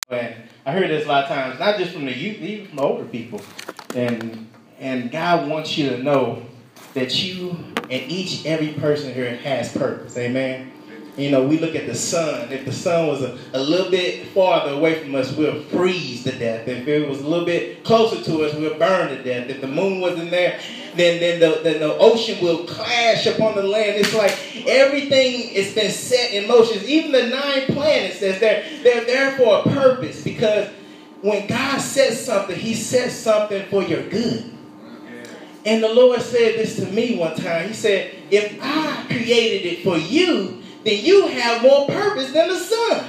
And I heard this a lot of times, not just from the youth, even from the older people. And God wants you to know that you and every person here has purpose. Amen. You know, we look at the sun. If the sun was a little bit farther away from us, we'll freeze to death. If it was a little bit closer to us, we'll burn to death. If the moon wasn't there, then the ocean will clash upon the land. It's like everything has been set in motion. Even the 9 planets, they're there for a purpose. Because when God says something, he says something for your good. And the Lord said this to me one time. He said, if I created it for you, then you have more purpose than the sun.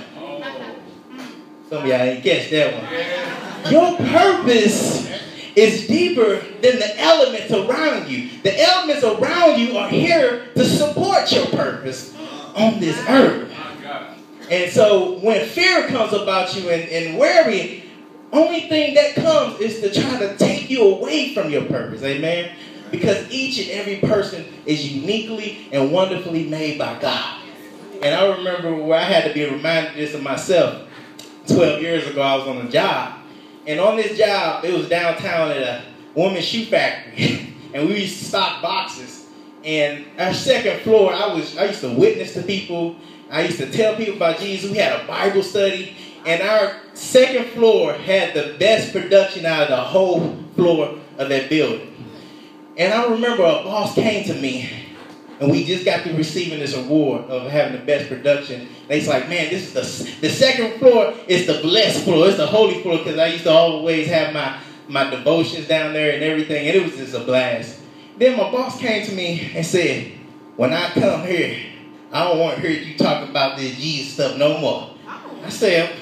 Some of y'all ain't catch that one. Your purpose is deeper than the elements around you. The elements around you are here to support your purpose on this earth. And so when fear comes about you and worry, only thing that comes is to try to take you away from your purpose. Amen? Because each and every person is uniquely and wonderfully made by God. And I remember where I had to be reminded of this of myself. 12 years ago, I was on a job. And on this job, it was downtown at a woman's shoe factory. And we used to stock boxes. And our second floor, I used to witness to people. I used to tell people about Jesus. We had a Bible study. And our second floor had the best production out of the whole floor of that building. And I remember a boss came to me. And we just got through receiving this award of having the best production. And he's like, man, this is the second floor is the blessed floor. It's the holy floor, because I used to always have my devotions down there and everything. And it was just a blast. Then my boss came to me and said, when I come here, I don't want to hear you talk about this Jesus stuff no more. I said,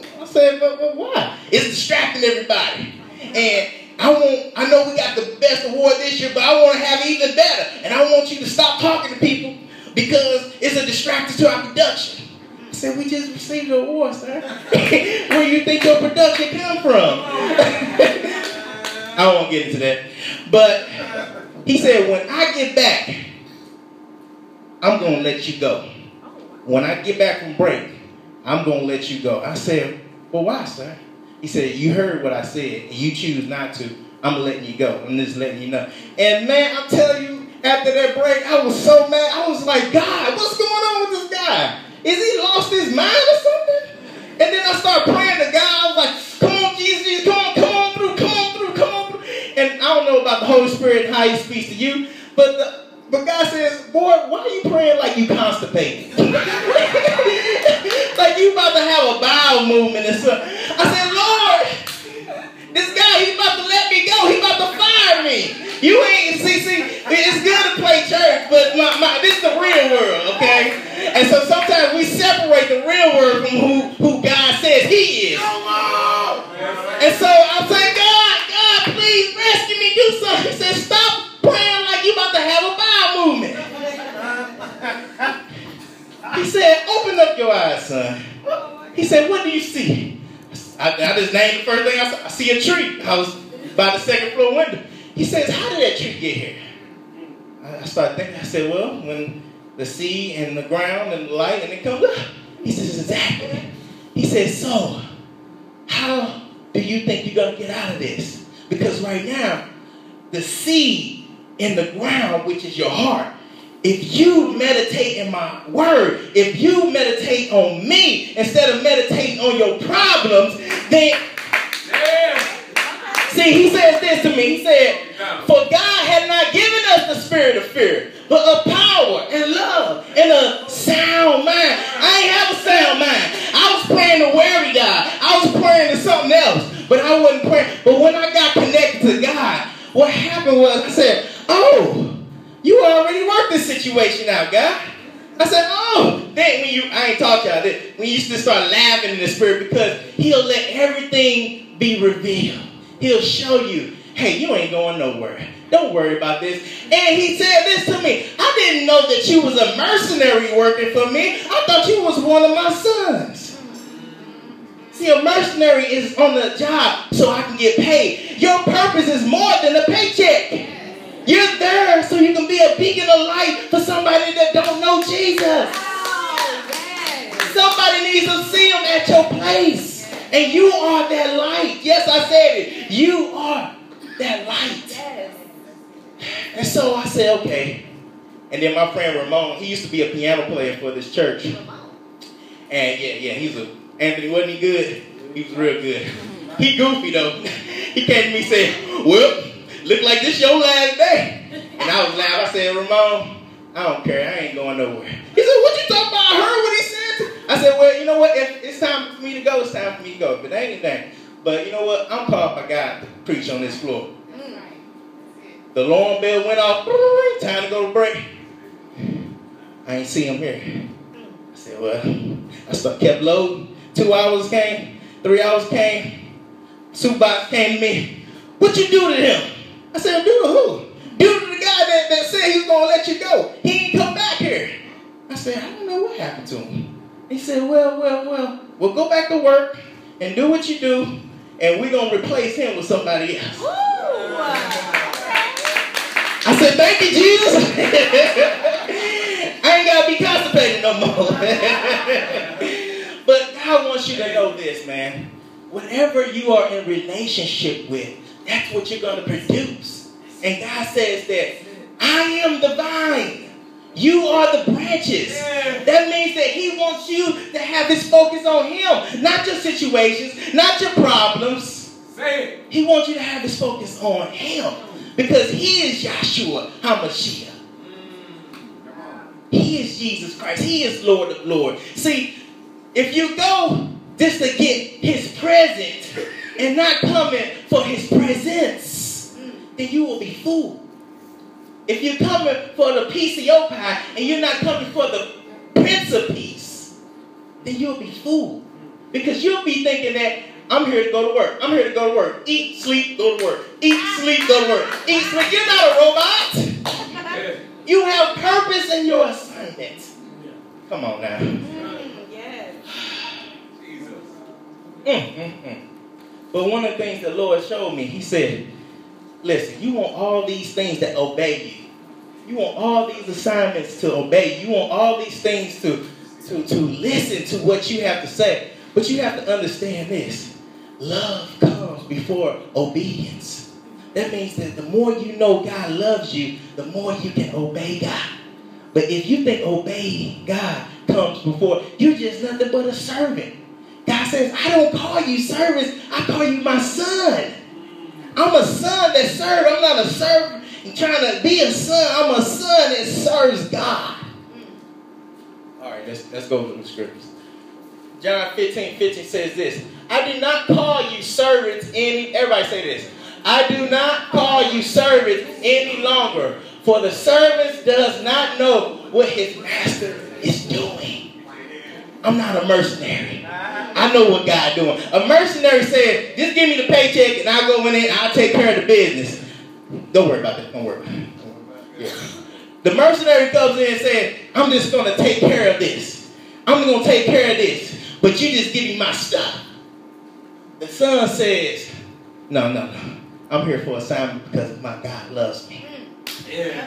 but why? It's distracting everybody. And I know we got the best award this year, but I want to have it even better. And I want you to stop talking to people because it's a distraction to our production. I said, we just received the award, sir. Where do you think your production come from? I won't get into that. But he said, when I get back, I'm going to let you go. When I get back from break, I'm going to let you go. I said, well, why, sir? He said, you heard what I said, and you choose not to. I'm letting you go. I'm just letting you know. And man, I'm telling you, after that break, I was so mad. I was like, God, what's going on with this guy? Is he lost his mind or something? And then I started praying to God. I was like, come on, Jesus, come on through. And I don't know about the Holy Spirit and how he speaks to you, but God says, boy, why are you praying like you constipated? Like you about to have a bowel movement and stuff. I said, Lord, this guy, he's about to let me go. He's about to fire me. You ain't, see, it's good to play church, but this is the real world, okay? And so sometimes we separate the real world from who God says he is. And so I'm saying, God, please rescue me, do something. He said, stop praying like you about to have a bowel movement. He said, open up your eyes, son. He said, what do you see? I just named the first thing I saw. I see a tree. I was by the second floor window. He says, how did that tree get here? I started thinking. I said, well, when the seed and the ground and the light and it comes up. He says, exactly. He says, so how do you think you're going to get out of this? Because right now, the seed in the ground, which is your heart, if you meditate in my word, if you meditate on me instead of meditating on your problems, then... See, he says this to me. He said, for God had not given us the spirit of fear, but of power and love and a sound mind. I ain't have a sound mind. I was praying to worry God. I was praying to something else, but I wasn't praying. But when I got connected to God, what happened was I said, oh, you already worked this situation out, God. I said, oh, then I ain't taught y'all this. When you used to start laughing in the spirit, because he'll let everything be revealed. He'll show you, hey, you ain't going nowhere. Don't worry about this. And he said this to me. I didn't know that you was a mercenary working for me. I thought you was one of my sons. See, a mercenary is on the job so I can get paid. Your purpose is more than a paycheck. You're there so you can be a beacon of light for somebody that don't know Jesus. Somebody needs to see him at your place. And you are that light. Yes, I said it. You are that light. Yes. And so I said, okay. And then my friend Ramon, he used to be a piano player for this church. And Anthony, wasn't he good? He was real good. He goofy though. He came to me and said, well, look like this your last day. And I was laughing. I said, Ramon, I don't care. I ain't going nowhere. He said, what you talking about? I heard what he said. I said, well, you know what? If it's time for me to go, it's time for me to go. But that ain't anything. But you know what? I'm called by God to preach on this floor. The alarm bell went off. Time to go to break. I ain't see him here. I said, well, kept loading. 2 hours came. 3 hours came. Supervisor came to me. What you do to him? I said, do to who? Do to the guy that said he was going to let you go. He ain't come back here. I said, I don't know what happened to him. He said, well, go back to work and do what you do, and we're going to replace him with somebody else. Ooh. I said, thank you, Jesus. I ain't got to be constipated no more. But God wants you to know this, man. Whatever you are in relationship with, that's what you're going to produce. And God says that I am the vine. You are the branches. That means that he wants you to have his focus on him. Not your situations, not your problems. He wants you to have his focus on him. Because he is Yahshua HaMashiach. He is Jesus Christ. He is Lord of Lords. See, if you go just to get his presence and not coming for his presence, then you will be fooled. If you're coming for the piece of your pie and you're not coming for the Prince of Peace, then you'll be fooled. Because you'll be thinking that I'm here to go to work. I'm here to go to work. Eat, sleep, go to work. Eat, sleep, go to work. Eat, sleep. You're not a robot. You have purpose in your assignment. Come on now. Yes. But one of the things the Lord showed me, he said, listen, you want all these things that obey you. You want all these assignments to obey you. You want all these things to listen to what you have to say. But you have to understand this. Love comes before obedience. That means that the more you know God loves you, the more you can obey God. But if you think obeying God comes before, you're just nothing but a servant. God says, I don't call you servants, I call you my son. I'm a son that serves. I'm not a servant trying to be a son. I'm a son that serves God. All right, let's go to the scriptures. John 15:15 says this. I do not call you servants any. Everybody say this. I do not call you servants any longer, for the servant does not know what his master is doing. I'm not a mercenary. I know what God's doing. A mercenary said, just give me the paycheck and I'll go in there and I'll take care of the business. Don't worry about that. Don't worry about it. Yeah. The mercenary comes in and says, I'm just going to take care of this. I'm going to take care of this. But you just give me my stuff. The son says, no. I'm here for assignment because my God loves me. Yeah.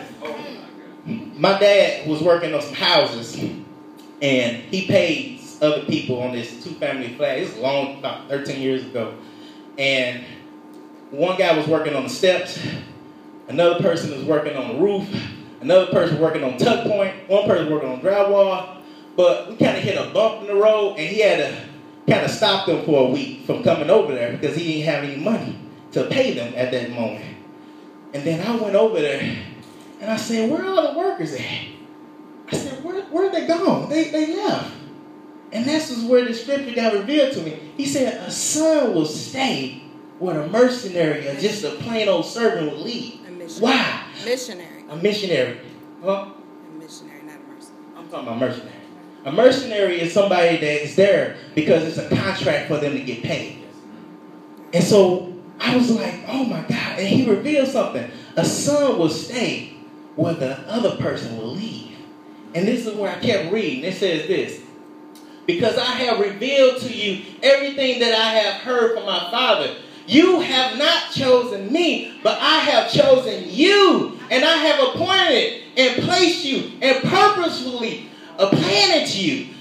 My dad was working on some houses and he paid other people on this 2-family flat. This was long, about 13 years ago. And one guy was working on the steps. Another person was working on the roof. Another person working on tuck point. One person working on drywall. But we kind of hit a bump in the road and he had to kind of stop them for a week from coming over there because he didn't have any money to pay them at that moment. And then I went over there and I said, where are all the workers at? I said, where are they gone? They left. And this is where the scripture got revealed to me. He said, a son will stay where a mercenary or just a plain old servant will leave. Why? Missionary. A missionary. Huh? A missionary, not a mercenary. I'm talking about mercenary. A mercenary is somebody that is there because it's a contract for them to get paid. And so I was like, oh my God. And he revealed something. A son will stay where the other person will leave. And this is where I kept reading. It says this. Because I have revealed to you everything that I have heard from my Father. You have not chosen me, but I have chosen you. And I have appointed and placed you and purposefully planted you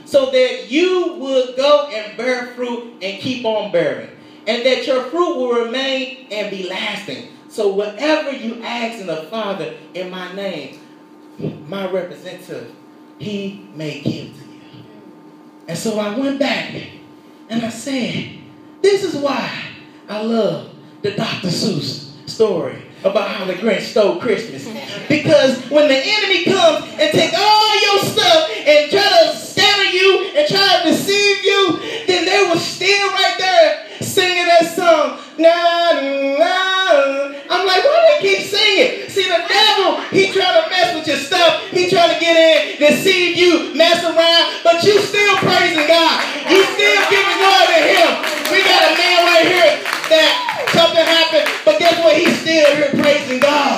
so that you would go and bear fruit and keep on bearing, and that your fruit will remain and be lasting. So whatever you ask in the Father in my name, my representative, he may give to you. And so I went back and I said, this is why I love the Dr. Seuss story about how the Grinch stole Christmas. Because when the enemy comes and take all your stuff and try to scatter you and try to deceive you, then they will still right there singing that song. Nah, nah. I'm like, why do they keep singing? See, the devil, he trying to mess with your stuff. He trying to get in, deceive you, mess around, but you still praising God. You still giving glory to him. We got a man right here that something happened, but guess what? He's still here praising God.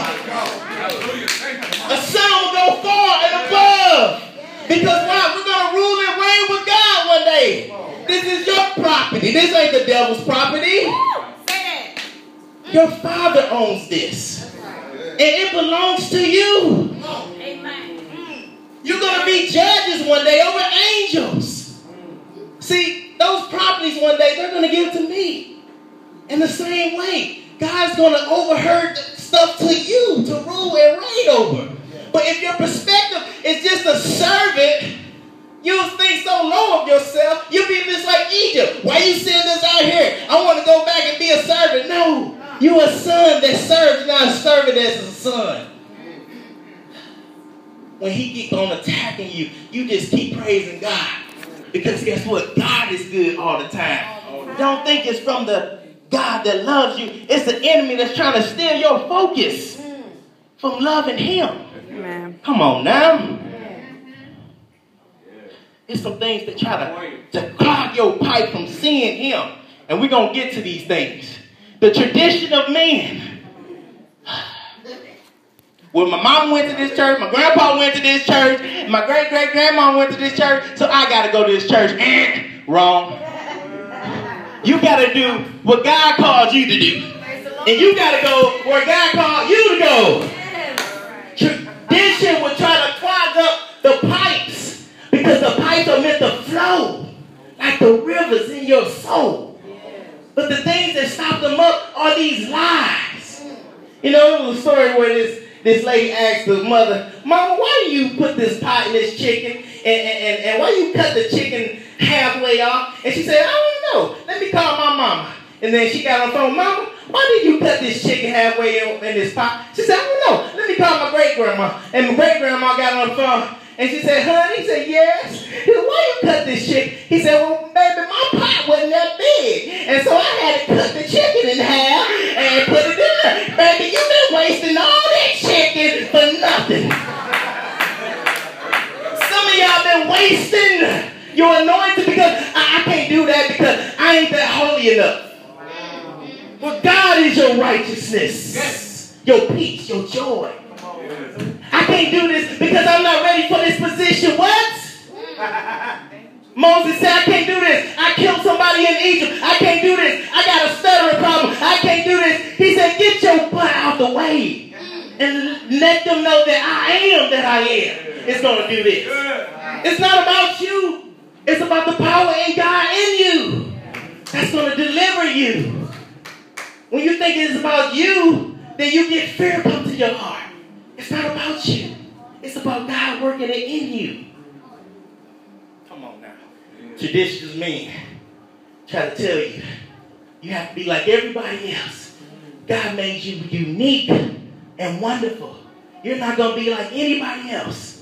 A son will go far and above. Because why? We're going to rule and reign with God one day. This is your property. This ain't the devil's property. Your Father owns this. And it belongs to you. You're going to be judges one day over angels. See, those properties one day, they're going to give to me. In the same way, God's going to overheard stuff to you to rule and reign over. But if your perspective is just a servant, you'll think so low of yourself, you'll be just like Egypt. Why you send us out here? I want to go back and be a servant. No, you're a son that serves, not a servant that's a son. When he keeps on attacking you, you just keep praising God. Because guess what? God is good all the time. Don't think it's from the God that loves you. It's the enemy that's trying to steal your focus from loving him. Amen. Come on now. It's some things that try to clog your pipe from seeing him. And we're going to get to these things. The tradition of men. When my mom went to this church, my grandpa went to this church, my great-great-grandma went to this church, so I got to go to this church. Wrong. You got to do what God called you to do. And you got to go where God called you to go. Tradition will try to clog up the pipes because the pipes are meant to flow like the rivers in your soul. But the things that stop them up are these lies. You know, there was a story where this lady asked the mother, Mama, why do you put this pot in this chicken? And why you cut the chicken halfway off? And she said, I don't know. Let me call my mama. And then she got on the phone, Mama, why did you cut this chicken halfway in this pot? She said, I don't know. Let me call my great-grandma. And my great-grandma got on the phone. And she said, honey, he said, yes. He said, why you cut this chicken? He said, well, baby, my pot wasn't that big. And so I had to cut the chicken in half and put it in there. Baby, you've been wasting all that chicken for nothing. Some of y'all been wasting your anointing because I can't do that because I ain't that holy enough. Well, God is your righteousness, your peace, your joy. I can't do this because I'm not ready for this position. What? Moses said, I can't do this. I killed somebody in Egypt. I can't do this. I got a stuttering problem. I can't do this. He said, get your butt out the way and let them know that I am. It's going to do this. It's not about you. It's about the power in God in you. That's going to deliver you. When you think it's about you, then you get fear come to your heart. It's not about you. It's about God working it in you. Come on now. Traditions mean try to tell you, you have to be like everybody else. God made you unique and wonderful. You're not going to be like anybody else.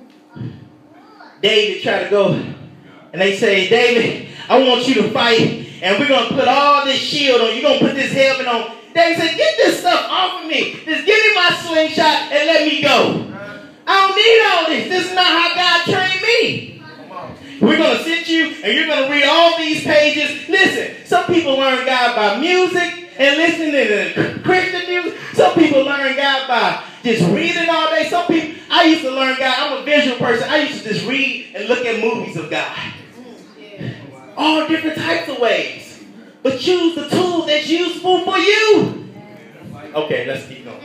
David tried to go, and they say, David, I want you to fight, and we're going to put all this shield on. You're going to put this helmet on. David said, get this stuff off of me. Just give me my slingshot and let me go. I don't need all this. This is not how God trained me. We're going to sit you and you're going to read all these pages. Listen, some people learn God by music and listening to Christian music. Some people learn God by just reading all day. Some people, I used to learn God. I'm a visual person. I used to just read and look at movies of God. All different types of ways. But choose the tool that's useful for you. Okay, let's keep going.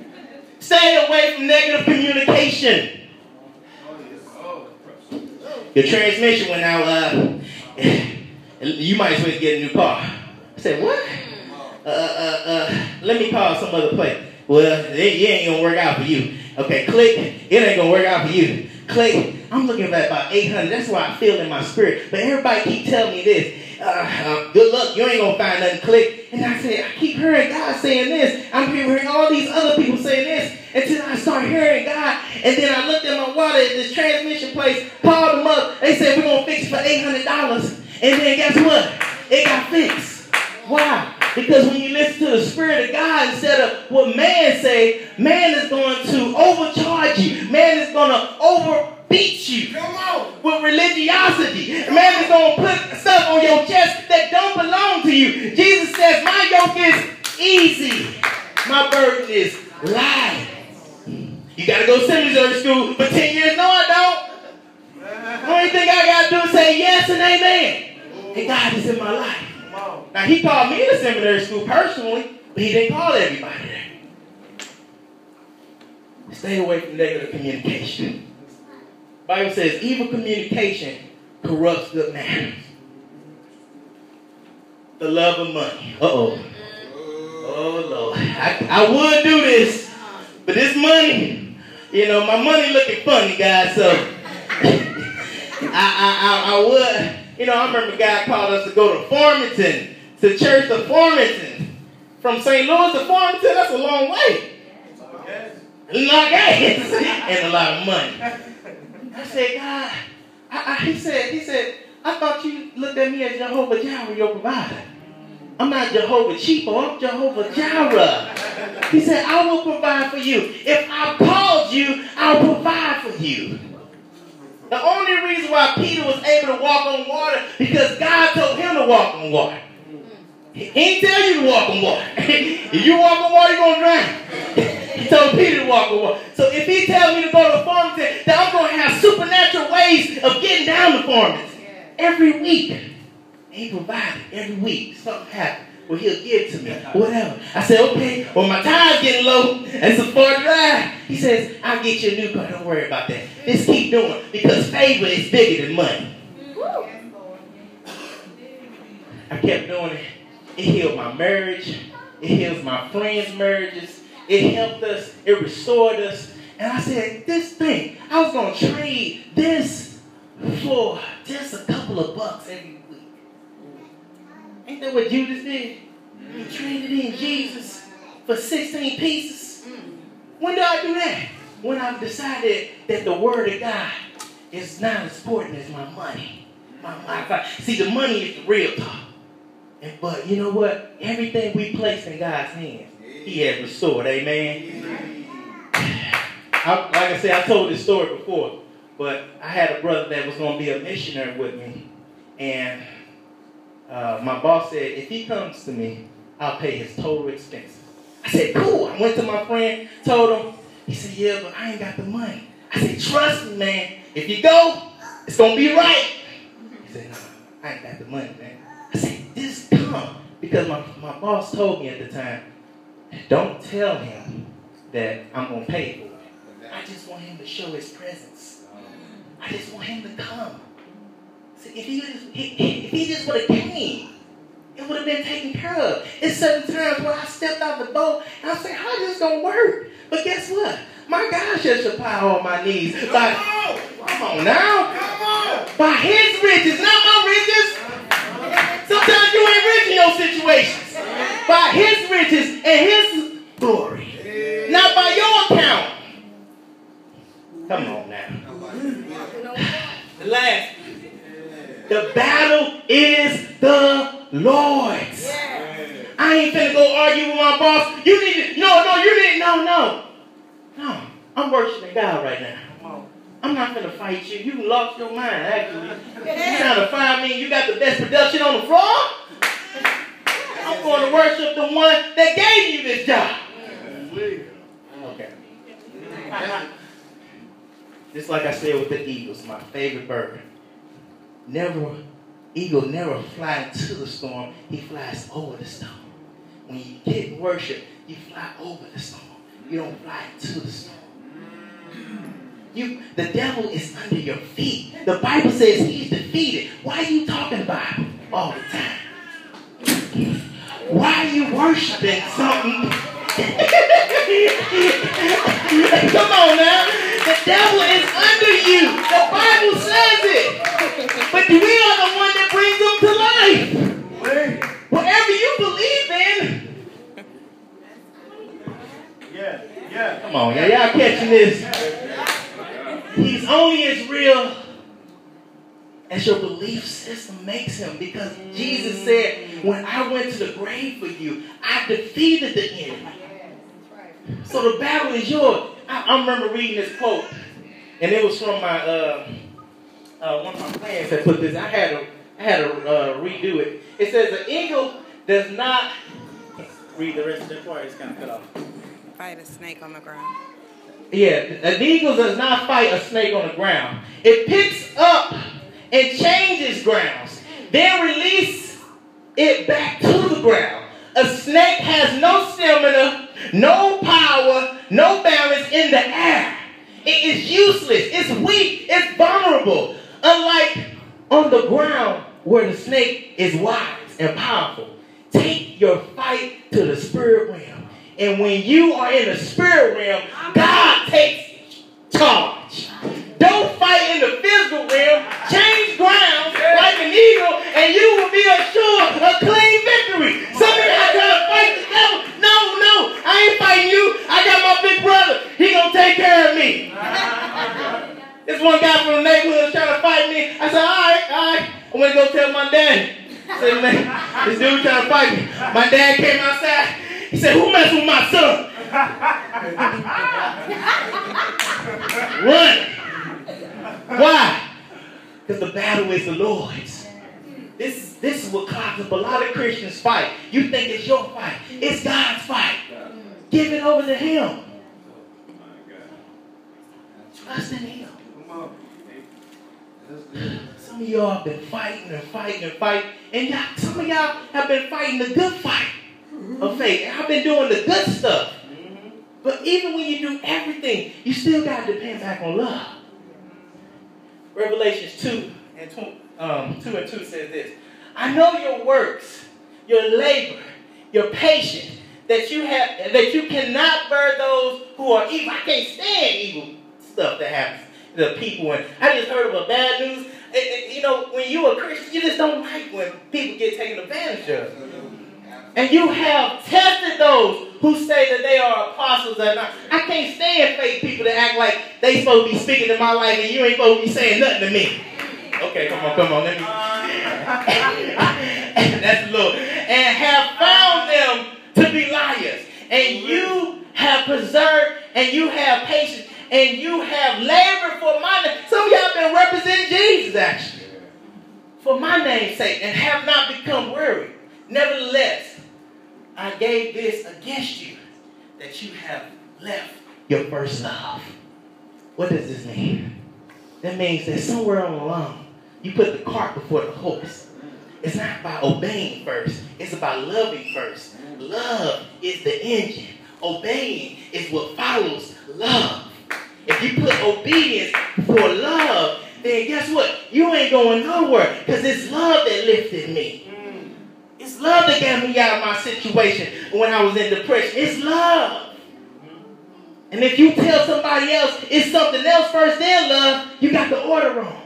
Stay away from negative communication. Your transmission went out. You might as well get a new car. I said, what? Let me call some other place. Well, it ain't gonna work out for you. Okay, click. It ain't gonna work out for you. Click. I'm looking at about 800. That's why I feel in my spirit. But everybody keep telling me this. Good luck. You ain't gonna find nothing. Click. And I said, I keep hearing God saying this. I'm hearing all these other people saying this. Until I start hearing God. And then I looked at my water at this transmission place. Called them up. They said, we're gonna fix it for $800. And then guess what? It got fixed. Why? Because when you listen to the Spirit of God instead of what man say, man is going to overcharge you. Man is going to overbeat you with religiosity. Man is going to put stuff on your chest that don't belong to you. Jesus says, my yoke is easy. My burden is light. You got to go to seminary school for 10 years. No, I don't. The only thing I got to do is say yes and amen. And God is in my life. Now, he called me to seminary school personally, but he didn't call everybody there. Stay away from negative communication. The Bible says evil communication corrupts good manners. The love of money. Uh-oh. Oh, Lord. I would do this, but this money, my money looking funny, guys, so I would. I remember God called us to go to Farmington, to church to Farmington. From St. Louis to Farmington, that's a long way. Long gas and a lot of money. I said, God, he said, I thought you looked at me as Jehovah Jireh, your provider. I'm not Jehovah Cheapo, I'm Jehovah Jireh. He said, I will provide for you. If I called you, I'll provide for you. The only reason why Peter was able to walk on water because God told him to walk on water. He didn't tell you to walk on water. If you walk on water, you're going to drown. He told Peter to walk on water. So if he tells me to go to Farmington, then I'm going to have supernatural ways of getting down to Farmington. Every week. He provided. Every week. Something happened. Well, he'll give it to me. Whatever. I said, okay. Well, my tire's getting low. And it's a far drive. He says, I'll get you a new car. Don't worry about that. Just keep doing. Because favor is bigger than money. I kept doing it. It healed my marriage. It heals my friends' marriages. It helped us. It restored us. And I said, this thing, I was going to trade this for just a couple of bucks every week. Ain't that what Judas did? He traded in Jesus for 16 pieces. When did I do that? When I decided that the word of God is not as important as my money. See, the money is the real talk. But you know what? Everything we place in God's hands, he has restored. Amen. Like I said, I told this story before, but I had a brother that was going to be a missionary with me. And my boss said, if he comes to me, I'll pay his total expenses. I said, cool. I went to my friend, told him. He said, yeah, but I ain't got the money. I said, trust me, man. If you go, it's going to be right. He said, no, I ain't got the money, man. I said, just come. Because my boss told me at the time, don't tell him that I'm going to pay for it. I just want him to show his presence. I just want him to come. See, if he just would have came, it would have been taken care of. It's certain times where I stepped out the boat and I said, how is this going to work? But guess what? My God shall supply all my needs. Come on now. Come on. By his riches, not my riches. Sometimes you ain't rich in your situations. By his riches and his glory. Not by your account. Come on now. The last. The battle is the Lord's. I ain't finna go argue with my boss. You need to, no. I'm worshiping God right now. I'm not finna fight you. You lost your mind, actually. You trying to find me, you got the best production on the floor? I'm going to worship the one that gave you this job. Okay. Just like I said with the eagles, my favorite bird. Eagle never flies into the storm. He flies over the storm. When you get in worship, you fly over the storm. You don't fly into the storm. The devil is under your feet. The Bible says he's defeated. Why are you talking about him all the time? Why are you worshiping something? Come on now. The devil is under you. The Bible says it. But we are the one that brings them to life. Whatever you believe in. Yeah. Come on, y'all catching this? He's only as real as your belief system makes him. Because Jesus said, when I went to the grave for you, I defeated the enemy. So the battle is yours. I remember reading this quote, and it was from my one of my plans that put this. I had to redo it. It says the eagle does not read the rest of the part. It's kind of cut off. Fight a snake on the ground. Yeah, the eagle does not fight a snake on the ground. It picks up and changes grounds, then release it back to the ground. A snake has no stamina, no power, no balance in the air. It is useless, it's weak, it's vulnerable. Unlike on the ground where the snake is wise and powerful. Take your fight to the spirit realm. And when you are in the spirit realm, God takes charge. Don't fight in the physical realm. Change grounds like an eagle, and you will be assured a clean victory. Some of y'all trying to fight the devil. No, I ain't fighting you. I got my big brother. He gonna take care of me. This one guy from the neighborhood was trying to fight me. I said, all right. I went to go tell my dad. I said, man, this dude trying to fight me. My dad came outside. He said, who messed with my son? Run. Why? Because the battle is the Lord's. This is what causes up a lot of Christians fight. You think it's your fight. It's God's fight. Give it over to him. Trust in him. Some of y'all have been fighting. And some of y'all have been fighting the good fight of faith. And I've been doing the good stuff. But even when you do everything, you still got to depend back on love. Revelations 2 and 2 says this. I know your works, your labor, your patience, that you cannot bear those who are evil. I can't stand evil stuff that happens to people. And I just heard of a bad news. When you're a Christian, you just don't like when people get taken advantage of. And you have tested those who say that they are apostles or not. I can't stand fake people that act like they supposed to be speaking to my life and you ain't supposed to be saying nothing to me. Okay, come on. Let me. That's the Lord. And have found them to be liars. And you have preserved and you have patience and you have labored for my name. Some of y'all been representing Jesus actually. For my name's sake and have not become weary. Nevertheless, I gave this against you, that you have left your first love. What does this mean? That means that somewhere on the line, you put the cart before the horse. It's not about obeying first. It's about loving first. Love is the engine. Obeying is what follows love. If you put obedience before love, then guess what? You ain't going nowhere because it's love that lifted me. It's love that got me out of my situation when I was in depression. It's love. And if you tell somebody else it's something else first, then love, you got the order wrong.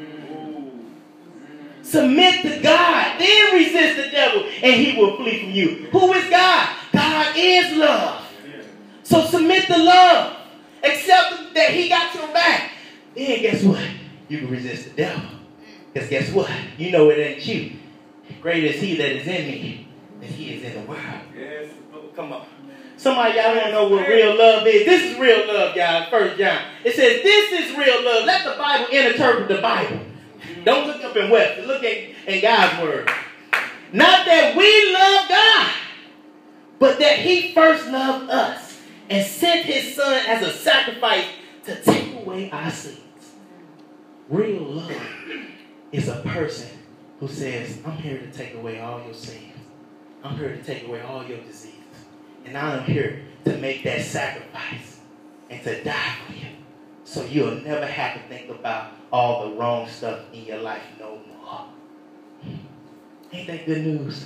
Submit to God, then resist the devil, and he will flee from you. Who is God? God is love. So submit to love. Accept that he got your back. Then guess what? You can resist the devil. Because guess what? You know it ain't you. Greater is he that is in me than he is in the world. Yes. Come on. Somebody y'all don't know what real love is. This is real love, y'all. 1 John. It says this is real love. Let the Bible interpret the Bible. Don't look up in West. Look in God's word. Not that we love God, but that he first loved us and sent his son as a sacrifice to take away our sins. Real love is a person who says, I'm here to take away all your sins. I'm here to take away all your diseases. And I'm here to make that sacrifice and to die for you So you'll never have to think about all the wrong stuff in your life no more. Ain't that good news?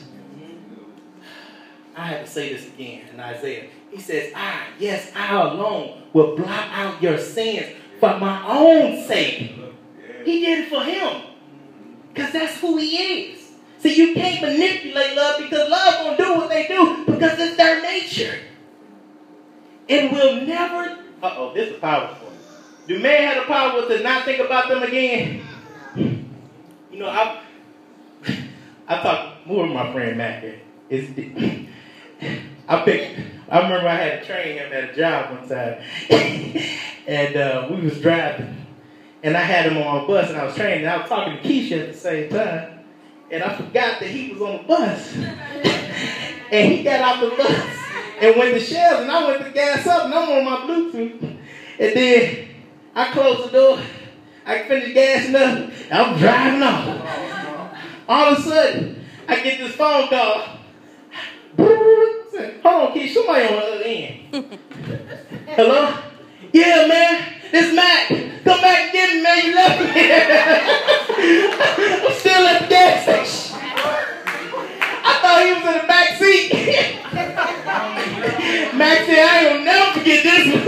I have to say this again in Isaiah. He says, I alone will blot out your sins for my own sake. He did it for him. Because that's who he is. See, you can't manipulate love because love won't do what they do because it's their nature. It will never... this is powerful. Do man have the power to not think about them again? You know, I talked more with my friend Matt here. I remember I had to train him at a job one time. And we was driving. And I had him on a bus and I was training. And I was talking to Keisha at the same time. And I forgot that he was on the bus. And he got out the bus and went to Shells. And I went to gas up and I'm on my Bluetooth. And then I closed the door. I finished gassing up. And I'm driving off. All of a sudden, I get this phone call. Hold on, Keisha. Somebody on the other end. Hello? Yeah, man. This Matt. Come back and get me, man. You left me. I'm still at the gas station. I thought he was in the back seat. Matt said, I ain't gonna never forget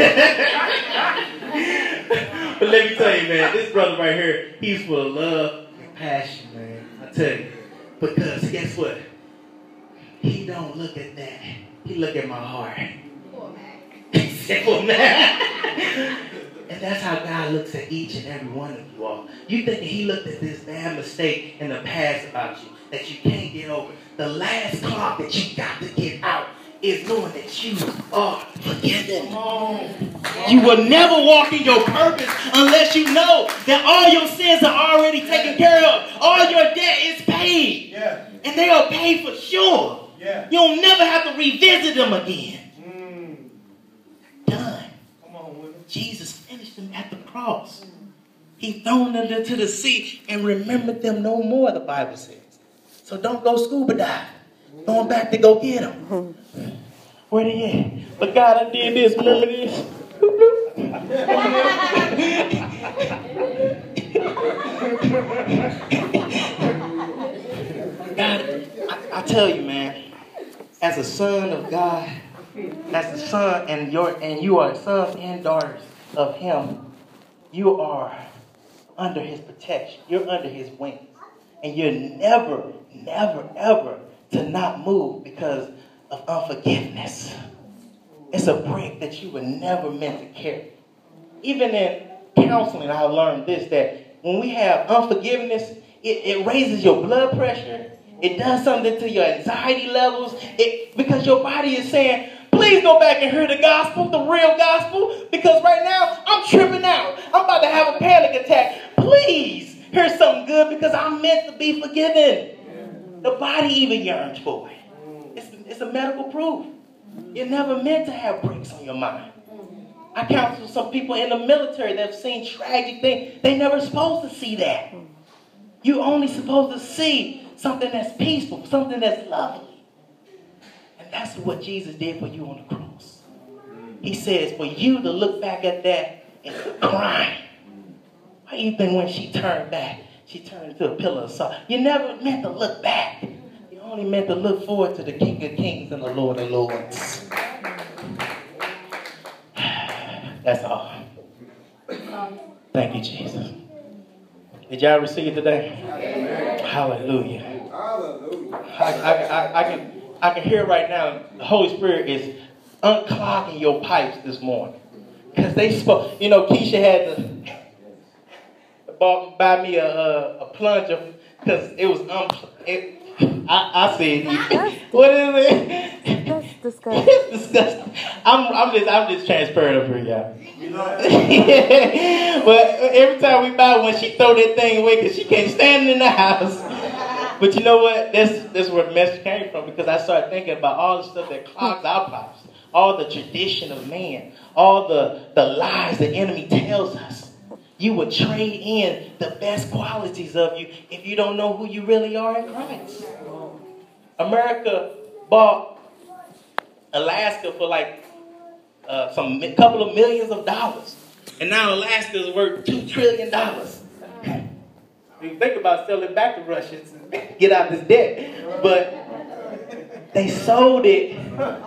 this. But let me tell you, man, this brother right here, he's full of love and passion, man. I tell you. Because guess what? He don't look at that. He look at my heart. Simple man. And that's how God looks at each and every one of you all. You thinking he looked at this bad mistake in the past about you that you can't get over. The last clock that you got to get out is knowing that you are forgiven. You will never walk in your purpose unless you know that all your sins are already taken care of. All your debt is paid. Yeah. And they are paid for sure. Yeah. You'll never have to revisit them again. Done. Come on, Jesus finished them at the cross. He thrown them into the sea and remembered them no more, the Bible says. So don't go scuba diving. Going back to go get them. Where they at? But God, I did this. Remember this? God, I tell you, man, as a son of God, as a son, and you are sons and daughters of Him, you are under His protection. You're under His wings. And you're never, never, ever to not move because of unforgiveness. It's a brick that you were never meant to carry. Even in counseling, I learned this, that when we have unforgiveness, it raises your blood pressure. It does something to your anxiety levels. Because your body is saying, please go back and hear the gospel, the real gospel, because right now I'm tripping out. I'm about to have a panic attack. Please hear something good because I'm meant to be forgiven. The body even yearns for it. It's a medical proof. You're never meant to have bricks on your mind. I counsel some people in the military that have seen tragic things. They never supposed to see that. You're only supposed to see something that's peaceful, something that's lovely. And that's what Jesus did for you on the cross. He says for you to look back at that and cry. Why do you think when she turned back, she turned into a pillar of salt? You never meant to look back. You only meant to look forward to the King of Kings and the Lord of Lords. That's all. Thank you, Jesus. Did y'all receive it today? Amen. Hallelujah. Hallelujah. I can hear right now the Holy Spirit is unclogging your pipes this morning. Because they spoke. You know, Keisha had to buy me a plunger because it was I said, what is it? That's disgusting. It's disgusting. I'm just transparent up here, y'all. But every time we buy one, she throw that thing away because she can't stand in the house. But you know what? That's where the message came from, because I started thinking about all the stuff that clogs our pipes, all the tradition of man, all the lies the enemy tells us. You would trade in the best qualities of you if you don't know who you really are in Christ. America bought Alaska for like a couple of millions of dollars. And now Alaska is worth $2 trillion. You think about selling back to Russians and get out this debt. But they sold it.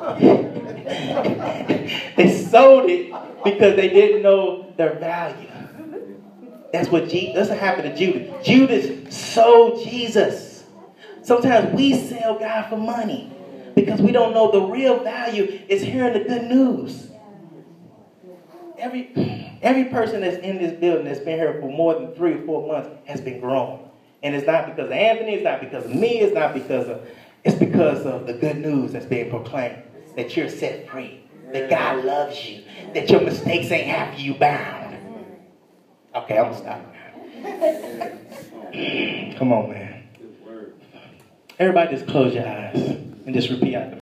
They sold it because they didn't know their value. That's what happened to Judas. Judas sold Jesus. Sometimes we sell God for money because we don't know the real value is hearing the good news. Every person that's in this building that's been here for more than 3 or 4 months has been growing. And it's not because of Anthony, it's not because of me, it's because of the good news that's being proclaimed. That you're set free. That God loves you. That your mistakes ain't have you bound. Okay, I'm gonna stop. Come on, man. Everybody just close your eyes and just repeat after me.